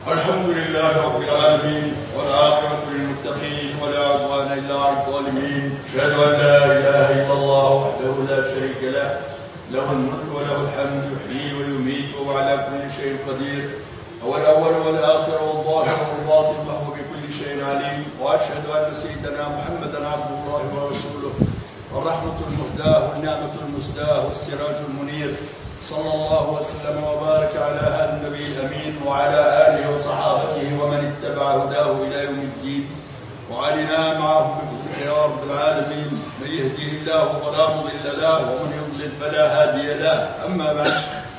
الحمد لله رب العالمين والعاقبة للمتقين ولا عدوان إلا على الظالمين. أشهد أن لا إله إلا الله وحده لا شريك له، له الملك وله الحمد، يحيي ويميت وهو على كل شيء قدير. هو الأول والآخر والظاهر والباطن وهو بكل شيء عليم. وأشهد أن سيدنا محمدا عبد الله ورسوله، والرحمة المهداة والنعمة المسداة والسراج المنير، صلى الله وسلم وبارك على هذا النبي الأمين وعلى آله وصحابته ومن اتبع هداه إلى يوم الدين. وعلينا معهم بفضلك يا رب العالمين. من يهديه الله فلا مضل له ومن يضلل فلا هادي له. أما بعد،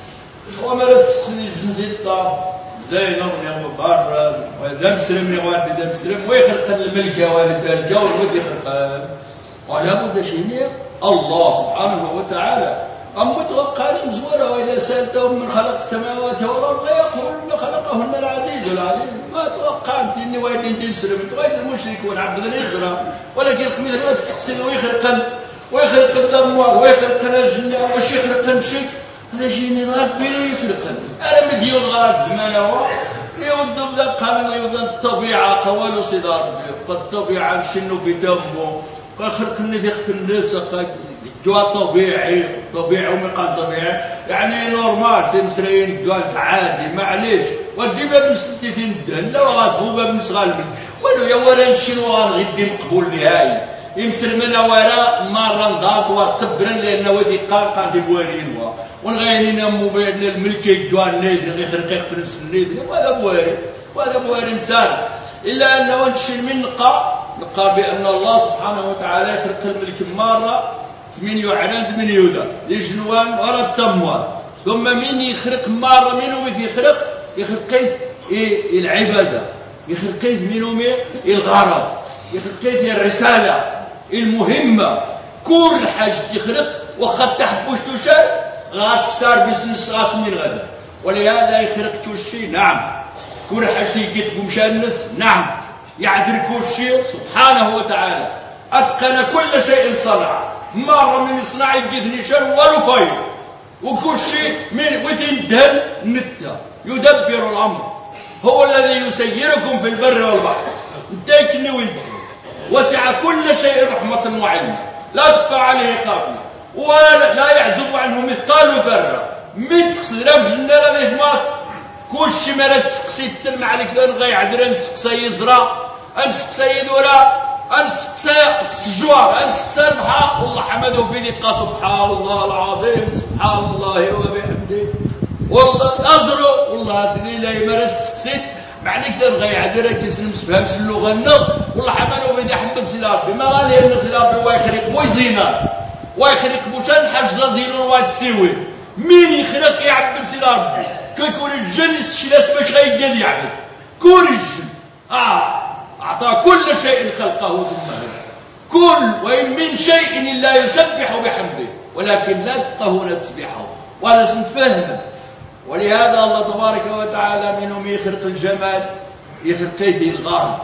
وما رزقني جنزيطة زينب يا مبارك وذا مسلم يا والد ذا مسلم ويخلق الملك يا والد الجو ودي خلقان. ولا بد شيء الله سبحانه وتعالى متوقعين مزورة. وإذا سألتهم من خلق السماوات والأرض يقولون خلقهن العزيز العليم. ما توقعت إني وين ندير مسلم غير المشرك والعبد الإجرام، ولكن خميس ما تستقسل ويخلق الأموال ويخلق الجنة وش يخلق المشرك. هذا جيني ضرب بلا يخلق. أنا مديون غلط زمان هو يودوا ذا قانون يودوا الطبيعة قوالو صدار الطبيعة نشنو في تمه خلق النبي خلق الناس جوا طبيعي ومقام طبيعي يعني نورمال تمسرين الجوال عادي معليش وتجيبها من 60 الدهن لا وغاتبوبها من صغال ولو يا ورا شنو غنغدي مقبول نهائي يمسل من وراء مرة نضاط وتخبرن لأنه ودي قال دي بوارين ونغيرين موبايلنا الملكي الجوال نادر غير خرقيق في نفس النادر وهذا بواري مسال إلا أنه نشيل من نقى بأن الله سبحانه وتعالى يخلق الملك مرة 8 عناد 8 يودا لجنوان ولا التموال. ثم مين يخلق مرة منهم يخلق كيف العبادة، يخلق كيف منهم الغرض، يخلق كيف الرسالة المهمة. كل حاجة يخلق وقد تحبوش شيء غاسار بسنس غاس من غدا. ولهذا يخلق كل شيء نعم. كل حاجة يقدم مشان الناس نعم. يعدل كل شيء سبحانه وتعالى. أتقن كل شيء صنع. مرة من يصنع يجدني شر ولو فايد وكل شيء من وتندهن نتا يدبر الأمر. هو الذي يسيركم في البر والبحر. انتكني وانت وسع كل شيء رحمة وعلم لا تخفى عليه خافية ولا يعزب عنه مثقال ذرة. متخسر بجنة هذه ما كل شيء ما نسقسي تلمع عليك لأن غيعدر نسقسي يزرع نسقسي يدورا أنسقسى السجوار أنسقسى البحر. والله حمده في دقة سبحان الله العظيم سبحان الله وبحمده والله أزرق والله سيدي لا يمارس سقسيت معنى كثير غيعدرك يسلم سفهم اللغة النظ. والله حمده في دي حمد سلابي ما غالي أن سلابي ويخلق بوزينا ويخلق بوشان حاج لازيل واسيوي. مين يخلق يعبد سلابي كيكون الجنس شلاس باش غيجد يعبد كل الجن أعطى كل شيء خلقه ثم كل وإن من شيء إلا يسبح بحمده ولكن لا تفقهون تسبيحه وهذا سنتفهم. ولهذا الله تبارك وتعالى منهم يخلق الجمال يخلق كيف الغرب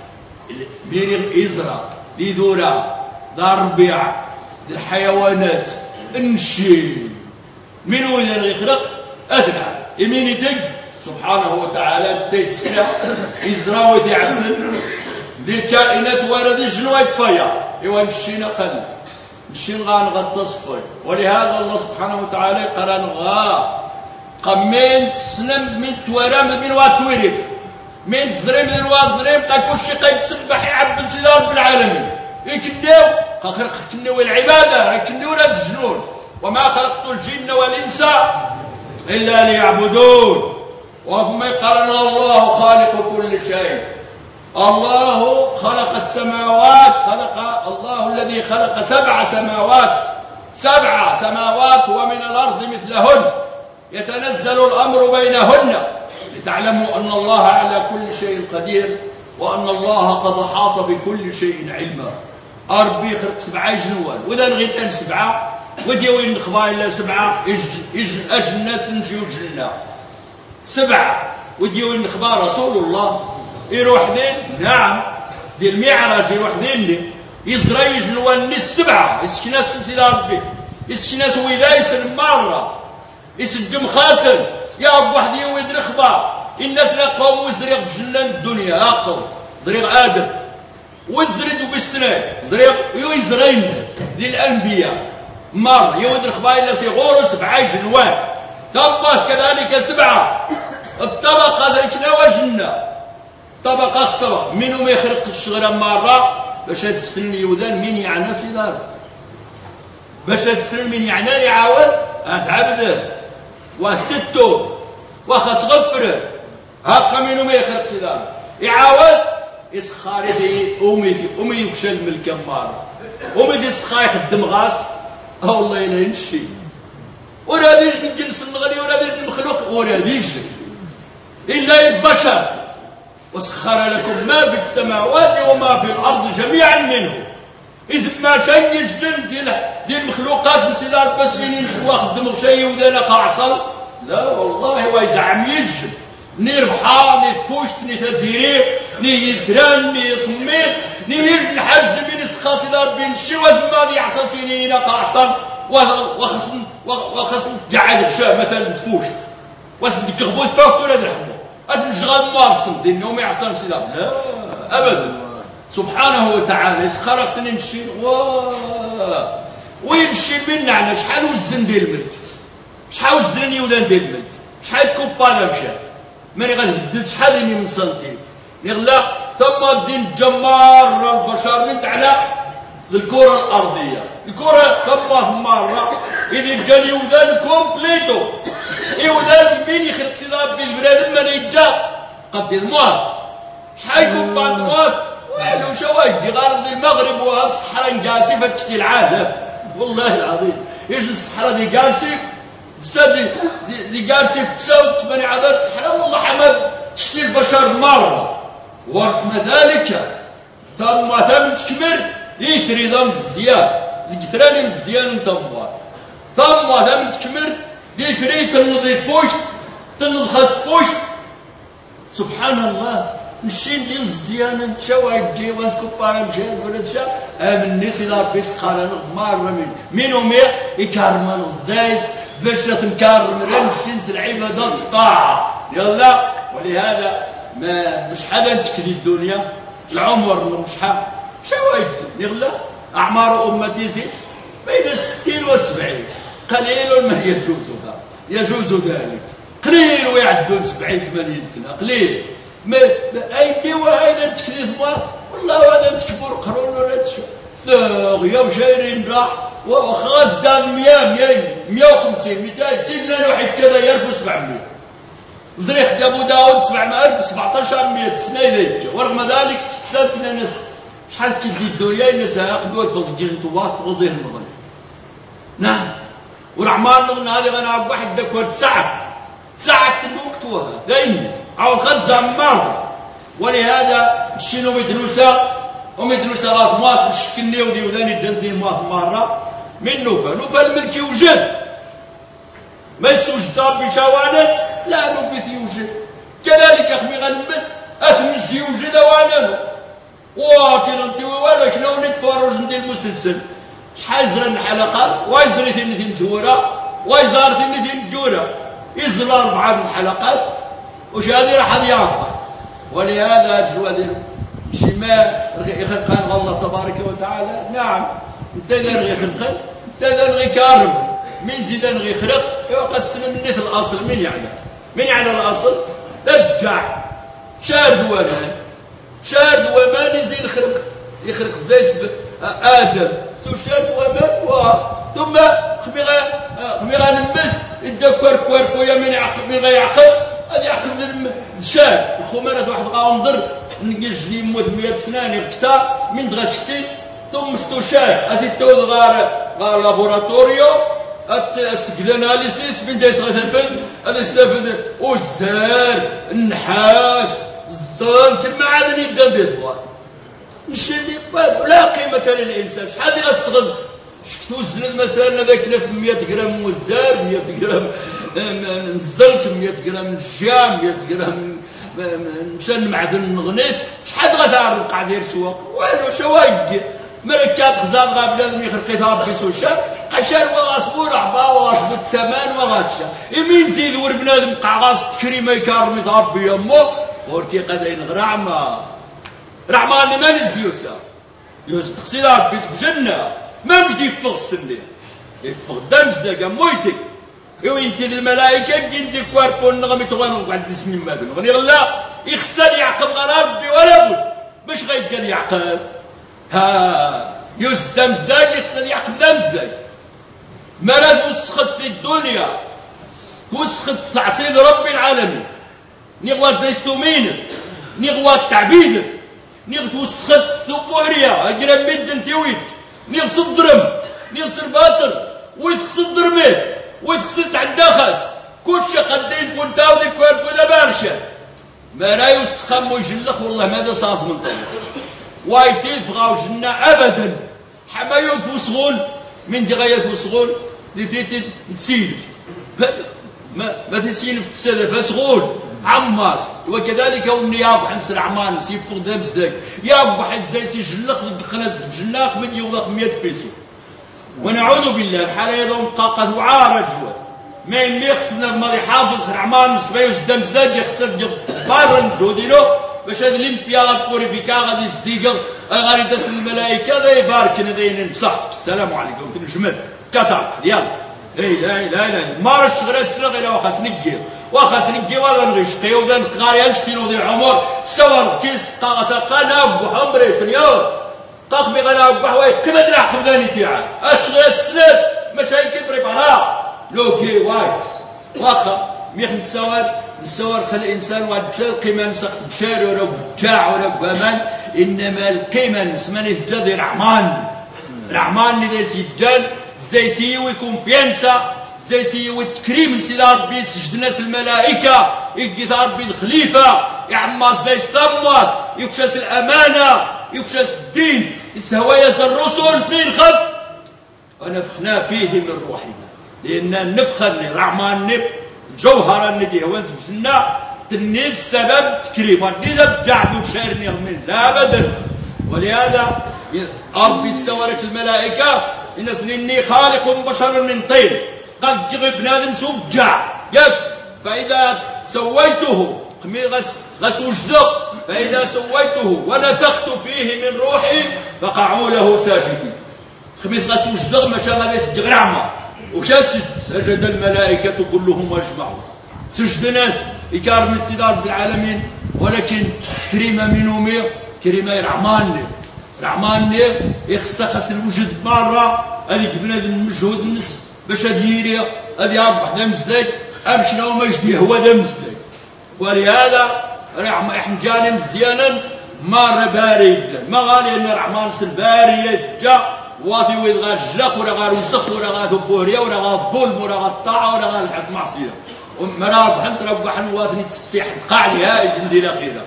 من يزرع ذي ذرة ذا ربيع ذي الحيوانات النشي منه إذا يخلق أدنى يمين يدق سبحانه وتعالى تيتسنى يزرع ويعمل ذي الكائنات ورد الجنوات فيا إيوان الشينا قل الشين غانغطى صفي. ولهذا الله سبحانه وتعالى قران قمين تسلم من تورام من واتوريك من تزريم من وازريم قال كل شيء قد تسبح يعبد سيدي رب العالمين يكنيو خلق كنيو العبادة كنيو ولاد الجنون. وما خلقت الجن والإنس إلا ليعبدون. وثم قال الله خالق كل شيء. الله خلق السماوات الله الذي خلق 7 سماوات ومن الأرض مثلهن يتنزل الأمر بينهن لتعلموا أن الله على كل شيء قدير وأن الله قد أحاط بكل شيء علما. ربي خلق 7 جنوان وإذا نغير 7 وديوين نخبار إلا 7 أجل الناس نجيو الجنة 7 وديوين نخبار رسول الله يروح ذين نعم دي المعراج يروح ذين يزرع يجنوان 7 يسكناس سيدي ربي يسكناس وإذا يسلم مرة يسجم خاسن يا أبو واحد يويد الخبار الناس لقاو وزريق جنان الدنيا هاقو زريق آدم وزرد وبستنان زريق يزرين للأنبياء مر يود الخبائل سيغوروا 7 جنوان ثم كذلك 7 الطبقة ذلك وجنة طبقة اختبق منهم يخرق الشغرة مرة باش هاد السن يودان مين يعنى سيدار باش هاد السن مين يعنى يعاود اتعبده وتتو وخاص غفره هاكا منهم يخرق سيدار يعاود يسخاري دي امي يكشل من الكمارة امي دي سخاي يخدم غاس والله الا ينشي ولا ديش الجنس الغني ولا ديش المخلوق ولا ديش الا البشر وسخر لكم ما في السماوات وما في الارض جميعا منه اذا ما كان يسجن ديال المخلوقات بسيدار بسينين شو خدم شيء ولا قاعصل لا والله ويزعم يسجن ني ربحا ني فوشت ني تزهيري ني يثران ني صميت ني يجن حجز من سخاص دار بين الشواز ما دي يعصى سنين قاعصل وخصن قاعد شاه مثلا تفوشت واسدك غبوت فوق ولا نحمو الجغال مارسن دينهم يعصر سيدار لا ابدا سبحانه وتعالى يسخرق نمشي ويمشي منا على شحال وزن ديال الملك شحال وزن يولان ديال الملك شحال كوبانا مشى ماني غنهدد شحال من سنتيم يغلا ثم الدين جمار البشر من على الكره الارضيه الكره ثم مره اذا جا يولان كومبليتو يولان مين يخلق سيدار بالبلاد ما يجا قد الموت شحال كوبان الموت والو شوايدي غارض المغرب والصحراء نقاسي فكسي العالم والله العظيم يجي الصحراء دي قاسي السادي دي قاسي في 89 عذار الصحراء والله حمد تشتي البشر مرة ورثنا ذلك ثم تكبر يثري ذا مزيان ذكراني مزيان تموار ثم تكبر يثري تنضي فوشت تنض خاص فوشت سبحان الله نشين ديال الزيانة شواهد جيوان كبارا مشاهد ولا تشا الناس إذا بيس قارن مرة منهم يكرمن الزايس باش تنكرم رمشين العبادة الطاعة يلا ولهذا ما مش حدا تكلي الدنيا العمر مش حا شواهد يلا أعمار أمتي زيد بين 60 و 70 قليل ما يجوز ذلك قليل ويعدون 70 80 سنة قليل ما اي وهذا التكليف والله هذا تكبر قرون ولا تشوف غيا وجايرين راح وخدام 150 200 سيدنا نوح كذا يرفع 700 زريح ابو داود 700 1700 سنه يجي ورغم ذلك سكتنا ناس شحال كيف الدنيا الناس ياخذوا الفوزجين طوات وزين المغرب نعم والاعمار من هذه غنعرف واحد داك ساعه الوقت وها دايما أو خد زمار ولهذا الشينو مدروسة غاف مواف شكني ودي وذاني الدندين مواف مرة من نوفا الملك يوجد ما يسوجد ربي شوانس لا نوفي يوجد كذلك أخمي غنمت أتمشي يوجد وانانو وكن انت ووالك لو نتفرج ندي المسلسل شحال زرن حلقات ويزري ثنتين زورة ويزار ثنتين جورة يزل 4 من الحلقات وش هذه راح يعرف ولهذا جوادر شما يخلق الله تبارك وتعالى نعم انت غير خلق انت غير كارم من زيدان غير خلق يقسم مني في الاصل من يعني الاصل ارجع شارد ومان يزيد يخلق زي ادم سو شارد ومان ثم خميغا نمت الدكور كواركو يا من يعقب ميغا يعقب هذا يعقب الشاب الخمارة واحد غانضر نجي يموت 100 سنة يبكتا من دغشسي ثم استشاب هذه التوذ غار لابوراتوريو السكلاناليسيس من دايس غتنفذ هذا يستفد والزار النحاس الزار كل معادن يدان ديال الضوء نشي لا قيمة للإنسان شحال غتصغد شكتو الزند مثلا هذاك 100 غرام والزار 100 غرام الزلك 100 غرام الجام 100 غرام مشان معدن غنيت شحال غتعرض قاعد يدير سواق والو شوايد مركات خزاب غا بنادم يخرقيتها بسوشا قشر وغاصبو رحبا وغاصبو التمان وغاسشا يمين زيد وربنادم قع غاص تكريمة يكارمي ربي يمو وركي قدين رعما اللي ما نزد يوسا تقصيد ربي في جنة ما مش دي يفغ السنة يفغ دمز داقا مويتك يو انت الملائكة انت كوارفو النغمي تغنو بعد اسمي مادن غني غلا يخسر يعقب ربي ولا بد باش غيتقال يعقب ها يوس دمز داق يخسر يعقب دمز داق مراد وسخت في الدنيا وسخت تعصيد رب العالمين نغوى زيستومين نغوى التعبيد نغوى وسخت ستوبوريا اجرم مدن تيويت نغس الدرم نغس الباطل ويتخس الدرميت ويتخس تعداخس كل شيء قدين كنتاو ديك ولا بارشة ما لا يسخم ويجلخ والله ماذا صاص من طول وايتين فغاو جنة ابدا حمايوت وصغول من دي غايات وصغول دي فيتي تسيلف ما تسيلف تسلف اسغول عماس وكذلك هم يابح نسر عمان سيفطر دابز داك يابح ازاي سيجلق قناه جلاق من يوضق 100 بيسو ونعوذ بالله الحاله يضم طاقه وعارج ما يخصنا ما يحافظ عمان سبايوس دامز داك يخسر بارن جوديلو باش هذا الامبيا بوريفيكا غادي يصديق غادي تسل الملائكه ذا يباركنا ذين صح السلام عليكم في الجمل كتر يلا لا ما رش غير الشرق الى وخاص نجي ولا نغشتي وذا نقاري نشتينو ذي العمر سوار كيس طاقه قنا بحمري سنيور طاقمي غنا بحوي كما درع خذاني تاعي اشغل السند مشاكل بريبارا لوكي وايس واخا ميح نسوار خلي الانسان وادشال قيمه نسخ بشاري ولا بتاع ولا بامان انما القيمه نسمني الجدي الرحمن اللي سيجان زي سيوي كونفيانسا زي سيوي التكريم سيدي ربي سجد ناس الملائكه يجي ربي الخليفه يعمر زي استمر يكشس الامانه يكشس الدين السهوايا الرسل فين خف ونفخنا فيه من روحنا لان النفخه الرحمن جوهر النبي هو الجنة تنيد سبب تكريم وديذا بتعبوا شارني من لا أبدا ولهذا ربي استورت الملائكة الناس إني خالق بشر من طين قد جغب بنادم سوجع يك فإذا سويته غسوجدق فإذا سويته ونفخت فيه من روحي فقعوا له ساجدين خميس غسوجدق ما شاء الله يسجد عمى سجد الملائكة كلهم واجمعوا سجد ناس إكرام سيد رب العالمين ولكن كريمة منهم كريمة رحمن يخص الوجود مرة هذه بنادم المجهود النصف باش هذه هذه يربح دمزدك أمشنا وما يجديه هو دمزدك ولهذا احنا جاني مزيانا مرة بارد ما غالي ان الرحمن سلباري جاء واطي ويلغى الجلق ولا غير وسخ ولا غير ثبوريا ولا غير الظلم ولا غير الطاعه ولا غير الحق معصيه ومرا بحنت ربح واطني تسيح قاعي هاي جندي الاخيره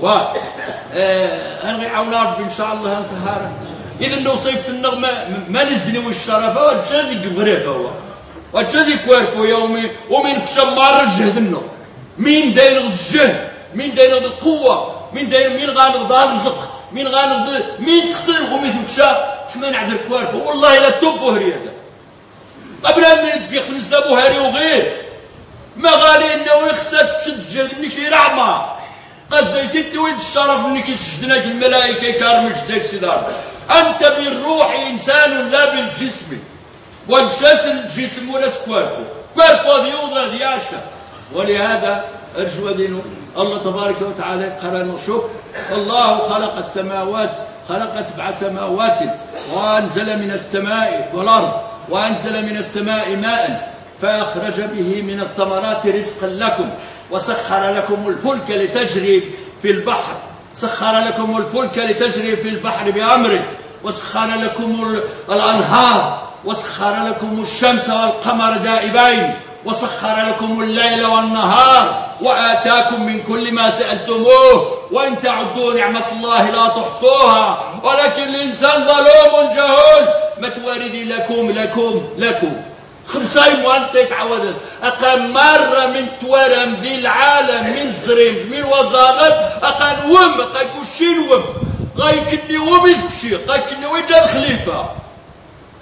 انا يعاون ربي ان شاء الله انتهار اذا لو صيف النغمه ما نزلني والشرفه والجازي جبريفه هو والجازي كوارفو يومي ومن شمار الجهد النور مين داير الجهد مين داير القوه مين داير مين غانغ الرزق مين غانغ مين تخسر الغميث وكشا ما نعذر كوارفو والله لا تبو هريته قبل ان يتبيخ نزدابو هاري وغير ما غالي انه يخسر تشد جهد انك رحمه قد زي ستي ويد الشرف انك يسجدناك الملائكه كارمش زي سيدار انت بالروح انسان لا بالجسم والجسد الجسم ولا سكوارفو كوارفو ذيوضا ذياشا ولهذا ارجو دينه الله تبارك وتعالى قرن وشوف الله خلق السماوات خلق 7 سماوات وأنزل من السماء والأرض وأنزل من السماء ماء فأخرج به من الثمرات رزقا لكم وسخر لكم الفلك لتجري في البحر سخر لكم الفلك لتجري في البحر بأمره وسخر لكم الأنهار وسخر لكم الشمس والقمر دائبين وسخر لكم الليل والنهار وآتاكم من كل ما سألتموه وإن تعدوا نعمة الله لا تحصوها ولكن الإنسان ظلوم جهول ما توارد لكم 5 وانت يتعودس أقام مرة من تورم ذي العالم من زريم من وزارات أقام وم قايكو شين وم غايكني وم يكشي قايكني ويجا الخليفة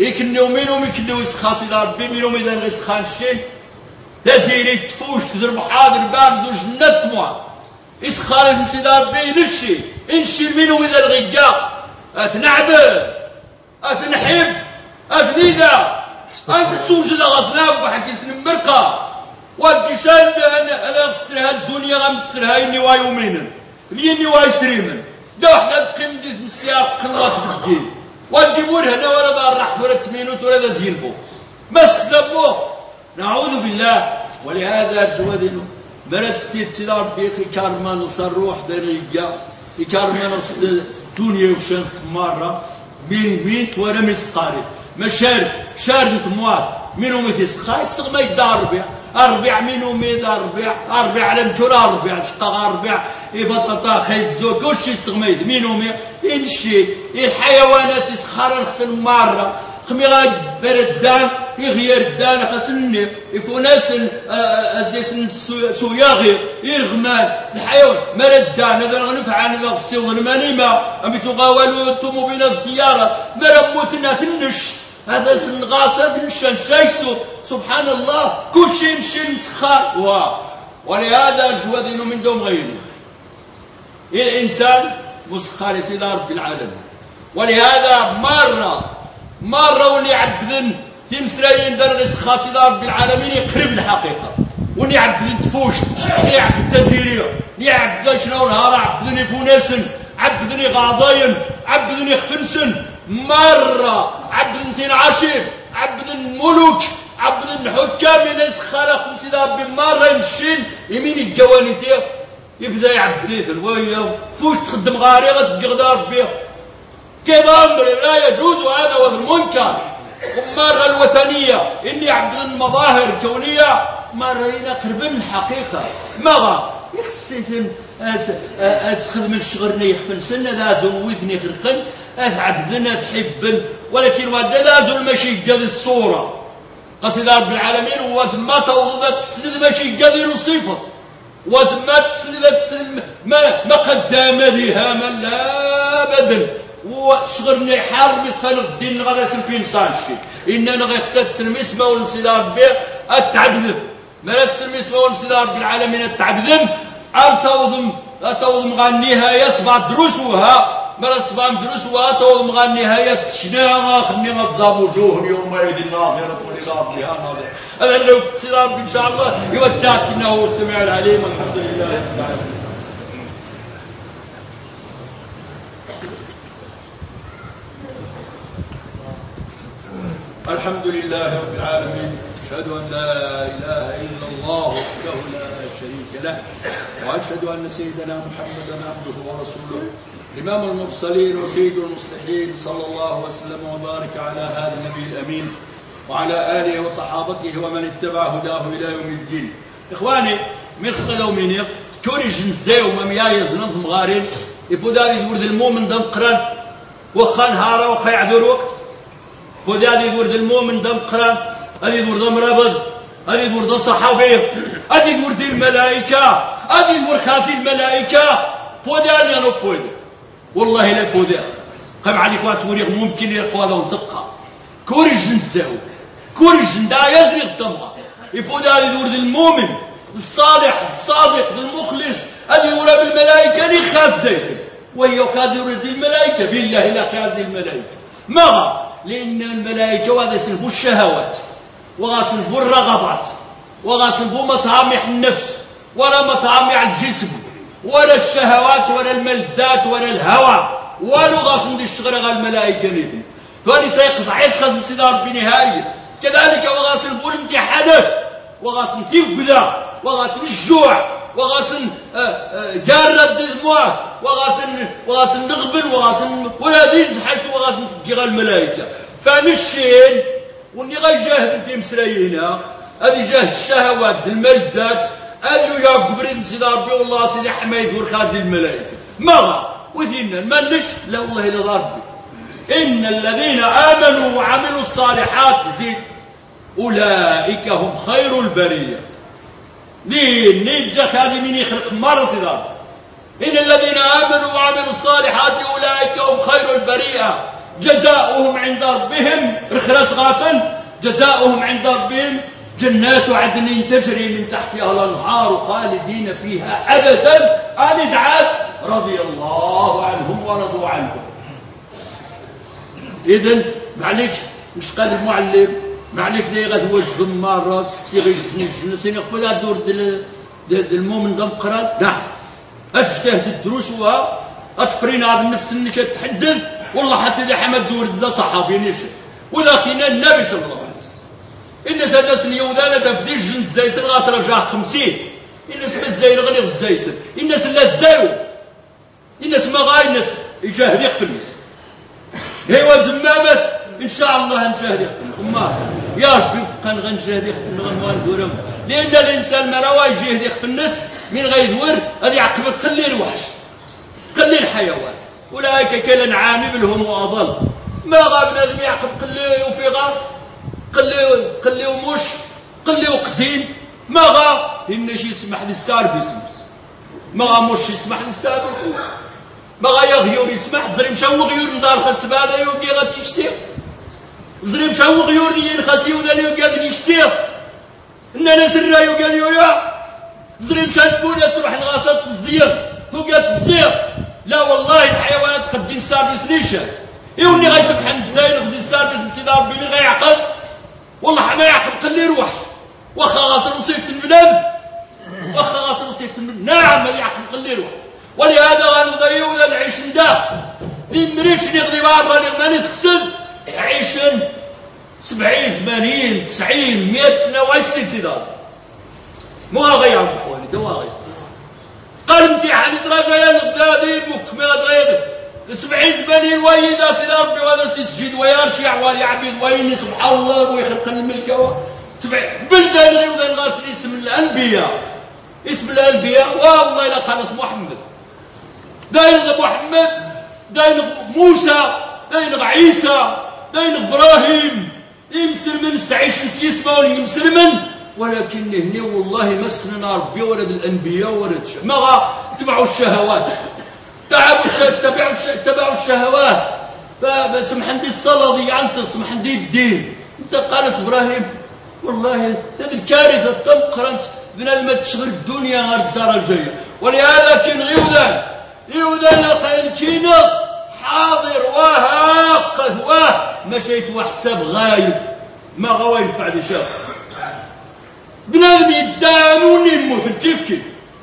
يكنيو منهم يكنيو يسخا سيدي ربي منهم إذا نغي سخان الشيء تزيري تفوش تضرب حاضر بارد وجنة مواد إسخان سيدي ربي نشي منهم إذا الغيقا أتنعبد أتنحب أتنيدا أنت تسوجد غصناب وحكي سن مرقة والكشان أنا تسترها الدنيا غام تسترها النواي يومينا النواي سريما دا وحدة تقيم دي السياق قنوات في الدين والجمهور هنا ولا دار رحب ولا تمينوت ولا دا زينبو ما تسلموه نعوذ بالله. ولهذا جوادينو مرستي سيدي ربي كارما نص الروح دريقا كارما نص الدنيا وشان مرة ميت ولا مسقاري شارد مواد منهم يتسقى السق ما يدار أربع منهم يدار أربع على مجرى أربع شقا أربع بطاطا خيزو كل شيء سقميد منهم ينشي الحيوانات يسخر في المارة خميغا بردان يغير الدان خاصني يفوناس أزيسن سوياغي يرغمان الحيوان مردان هذا غنفع هذا الصيغ المنيمة أمي تقاولوا تومو بين الديارة مرموثنا في النش هذا سنغاصة نشان شايسو سبحان الله كل شيء نشي مسخار ولهذا الجوادين من دوم غيره الإنسان مسخار سيدي رب العالمين. ولهذا مرة واللي يعبدن في مسرايين درس خاص سيدي رب العالمين يقرب الحقيقة واللي يعبدن تفوشت يعبد تزيرية يعبد شنو نهار عبدني فونسن عبدني غاضين عبدني خفنسن مرة عبدن تنعشر عبدن ملوك عبدن حكام ناس خلق سيدي ربي مرة يمشين يمين الجوانيتيه يبدا يعبد في الويا فوش تخدم غاريغة تقدر بيه كذا أمر لا يجوز هذا وهذا المنكر. مرة الوثنية إني عبد المظاهر كونية مرة يقرب الحقيقة مغا يخصيثن أتخدم الشغرني يخفن سنة ذا زوثني خرقن أتعبدنا تحبن ولكن ودا لا زول ماشي قد الصورة قصد رب العالمين وزما توضت السند ماشي قادر وصفة وزما السند ما قدام ذيها من لا بدل وشغرني حرب خلق الدين غدا في انسان شي اننا غيخسد سلم اسمه ونسيدار ربي التعبد ما نسلم اسمه ونسيدار رب العالمين التعبد اتوضم غا النهايه سبع دروسها ما سبع دروسها توضم غا النهايه تسكناها خلينا تزاب وجوه يومئذ ناظره ولله ربها ناظره. هذا لو في ربي ان شاء الله يودعك انه هو السميع العليم. والحمد لله رب العالمين. الحمد لله رب العالمين. أشهد أن لا إله إلا الله وحده لا شريك له وأشهد أن سيدنا محمدا عبده ورسوله إمام المرسلين وسيد المصلحين صلى الله وسلم وبارك على هذا النبي الأمين وعلى آله وصحابته ومن اتبع هداه إلى يوم الدين. إخواني من خلال منيق كوريج نزاي ومميا يزنظ مغارين يبدا يورد المؤمن دم قران وخان هارا وخا يعذر وقت وذا يورد المؤمن دم قران هذه يورد مرابط هذه يورد صحابي هذه يورد الملائكة هذه يورد خازي الملائكة وذا أنا نقول والله لا فوذا قام عليك واتوريغ ممكن يرقوا هذا ونتقى كوريج نزاو كوريج ندا يزرق الدمغة يبدا يورد المؤمن الصالح الصادق المخلص هذه يورد بالملائكة اللي خاز زيسن وهي خاز يورد الملائكة بالله لا خاز الملائكة ما لأن الملائكة وهذا يسلفوا الشهوات وغاسلفوا الرغبات وغاسلفوا مطامح النفس ولا مطامع الجسم ولا الشهوات ولا الملذات ولا الهوى ولا غاسل دي الشغل الملائكة نيدن فهذه تيقظ عيد سيدي ربي نهاية. كذلك وغاسلفوا الامتحانات وغاسل تبدا وغاسل الجوع وغاسل جارة الدموع وغاسل نغبن وغاسل وهذه الحاجة وغاسل تجيغ الملائكة فنشين وني غيجاهد انت مسرينا هذه جاهد الشهوات الملذات اجو يا قبرين سيدي ربي والله سيدي حميد ورخازي الملائكة ما وذينا ما نش لا والله الا ربي ان الذين امنوا وعملوا الصالحات زيد اولئك هم خير البريه. لين نيجا هذه من يخلق مرة سيدي ربي ان الذين امنوا وعملوا الصالحات اولئك هم خير البريه جزاؤهم عند ربهم رخرس غاسن جزاؤهم عند ربهم جنات عدن تجري من تحتها الأنهار خالدين فيها أبدا آل دعات رضي الله عنهم ورضوا عنه. إذن معليك مش قال المعلم معليك لي غتوجد مرة سكسي غير جنسين يقبل الدور ديال المؤمن دمقران نعم أتجتهد الدروس وها أتفرينا بالنفس اللي كتحدث والله حسيدي حمد دور لا صحابي نيش ولكن النبي صلى الله عليه وسلم إن سادس اليوذانة تفدي الجنس زيسن غاسر جاه 50 إن اسم الزين غني الزيسن إن سلا الزاو إن اسم غاي الناس يجاهد يقفلس هيوا دمامس إن شاء الله نجاهد يقفل ما يا ربي كان غنجاهد يقفل غنوان دورم لأن الإنسان ما روا يجاهد يقفل الناس من غيدور هذا يعقبك خلي الوحش خلي الحيوان أولئك كالأنعام بل هم أضل ما غاب بنادم يعقب قلي وفي غار قلي ومش قلي وقزين ما غا إنش يسمح للساربيس ما غا مش يسمح للساربيس ما غا يغيور يسمح زري مشاو غيور ندار خاص بهذا يوقي غادي يشتير زري مشاو غيور ينخاص يودا يوقي غادي يشتير إننا سرا يوقي يويا زري مشات فونس تروح الغاصات الزير فوقات الزير لا والله الحيوانات قد الساربيس ليش يوني غيسبح الجزائر غدي الساربيس نسيد ربي اللي غيعقل والله ما يعقل قال لي روحش واخا غاصر وصيف البلاد واخا غاصر وصيف البلاد نعم ما يعقل قال لي روح ولهذا غنضيعوا العيش ندا دي مريتش نغدي بارا ماني تخسد عيشن 70 80 90 100 سنه واش سيدي مو غير بحوالي دواغي قال امتحان درجه يا الغدادي مفتك ما غير 70 80 ويدا سيدي ربي وهذا سيتجد ويرجع ويعبد ويني سبحان الله ويخلق الملكه 70 بلدان غير ولا غاسل اسم الانبياء اسم الانبياء والله الا قال اسم محمد داير محمد داير موسى داير عيسى داير ابراهيم يمسل من استعيش نسيسما ويمسل ولكن هنا والله مسنا ربي ولد الانبياء ولد ما غا تبعوا الشهوات تبعوا الشهوات فسمح عندي الصلاه دي انت سمح عندي الدين انت قال ابراهيم والله هذه الكارثه تنقرنت بنادم ما تشغل الدنيا غير الدرجه ولهذا كاين يوذان قاين كينا حاضر وهاقد مشيت وحساب غايب ما غوا ينفع لي شاف بنادم يدانوني يموت كيف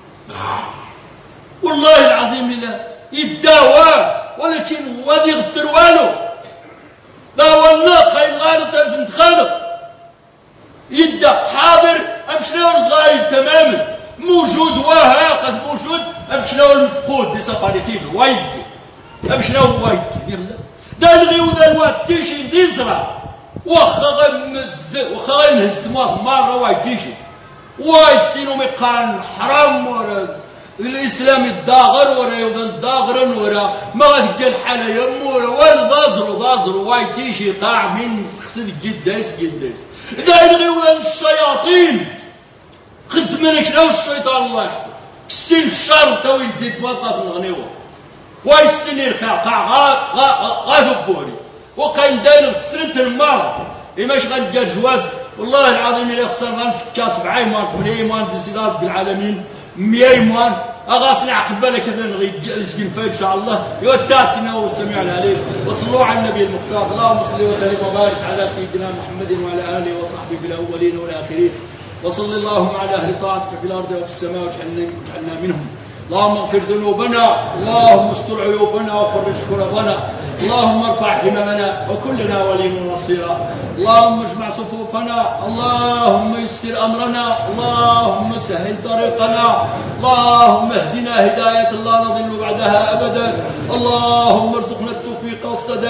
والله العظيم لا يداوى ولكن وادي غدر والو لا والله قاين غالط بنت خالق يدا حاضر امشناو الغايب تماما موجود وهاقد موجود امشناو المفقود ديساباريسيف وايد امشناو وايد يلا دار غيوذا الواد تيشي ديزرا واخا غنهز مره وايد تيشي واي سينو ميقان حرام ورا الاسلام الداغر ورا يوذا داغرن ورا ما غادي الحاله يمور ولا ضازرو وايد تيشي قاع من تخسد قداس دار غيوذا الشياطين خدمنك لو الشيطان الله يحفظ كسين الشر تو يزيد وطف الغنيوه كويس سنين قاع غادبوري وكاين داير في سنه المار ماش غنلقى جواد والله العظيم الا خصنا غنفكا 7 ايمان 8 ايمان في سيدي رب العالمين 100 ايمان اغاصني عقب بالك كذا نسكن فيه ان شاء الله يوتاتنا والسميع العليم وصلوا على النبي المختار اللهم صل وسلم وبارك على سيدنا محمد وعلى اله وصحبه في الاولين والاخرين وصل اللهم على اهل طاعتك في الارض وفي السماء واجعلنا منهم اللهم اغفر ذنوبنا اللهم استر عيوبنا وفرج كربنا اللهم ارفع هممنا وكلنا ولي ونصيرا اللهم اجمع صفوفنا اللهم يسر امرنا اللهم سهل طريقنا اللهم اهدنا هدايه لا نضل بعدها ابدا اللهم ارزقنا التوفيق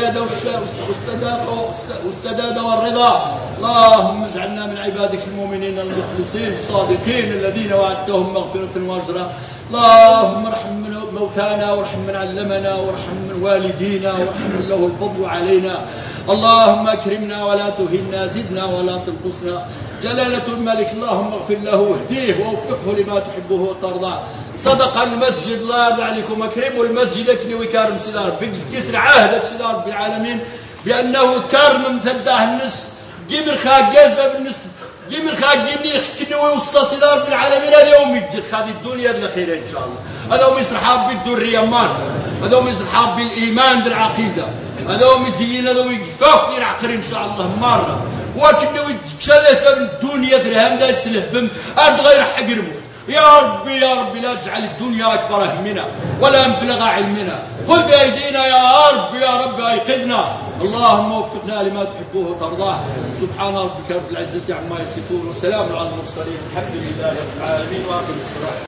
والسداد والرضا اللهم اجعلنا من عبادك المؤمنين المخلصين الصادقين الذين وعدتهم مغفرة واجرا اللهم ارحم موتانا وارحم من علمنا وارحم من والدينا وارحم من له الفضل علينا اللهم اكرمنا ولا تهنا، زدنا ولا تنقصنا. جلالة الملك اللهم اغفر له واهديه ووفقه لما تحبه وترضاه. صدق المسجد، الله يرضى عليكم، اكرموا المسجد اكني وكارم سيدار بكسر عهدك سيدار رب العالمين بانه كارم مفداه النس جيب الخاق جذبه بالنس جيب الخاق جيبني كني ويوصى سيدار رب العالمين. هذا يوم يجي هذه الدنيا الاخيره ان شاء الله. هذا هم يصرحاب بالدريه مال، هذا هم يصرحاب بالايمان بالعقيده، هذا هم يزين، هذا هم يقفاف دير عقر ان شاء الله مره. وكني ويتشلف بالدنيا درهم لا يستلف ارض غير حق الموت. يا ربي يا ربي لا تجعل الدنيا أكبر همنا ولا مبلغ علمنا. خذ بأيدينا يا رب يا رب أيقظنا. اللهم وفقنا لما تحبه وترضاه. سبحان ربك رب العزة عما يصفون وسلام على المرسلين، الحمد لله رب العالمين، وآخر الصلاة.